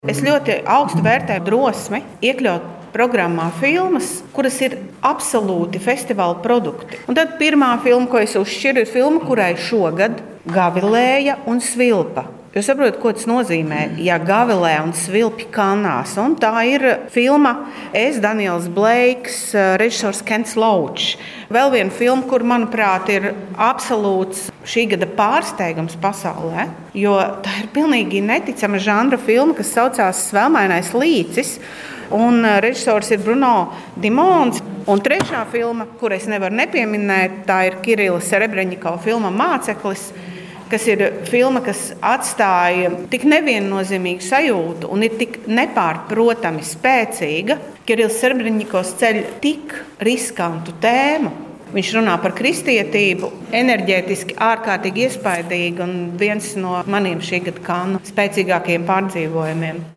Es ļoti augstu vērtēju drosmi iekļaut programmā filmas, kuras ir absolūti festivāla produkti. Un tad pirmā filma, ko es uzšķiru, ir filma, kurai šogad gavilēja un svilpa. Jūs saprotat, ko tas nozīmē, ja gavilē un svilpi Kannās. Un tā ir filma Daniels Blakes, režisors Kents Loachs. Vēl viena filma, kur, manuprāt, ir absolūts šī gada pārsteigums pasaulē, jo tā ir pilnīgi neticama žanra filma, kas saucās Svelmainais līcis. Un režisors ir Bruno Dimons. Un trešā filma, kur es nevaru nepieminēt, tā ir Kirila Serebreņikova filma Māceklis, kas ir filma, kas atstāja tik neviennozīmīgu sajūtu un ir tik nepārprotami spēcīga. Kirillis Serebreņikovs ceļ tik riskantu tēmu. Viņš runā par kristietību, enerģētiski ārkārtīgi iespaidīgi un viens no maniem šī gada Kannu spēcīgākajiem pārdzīvojumiem.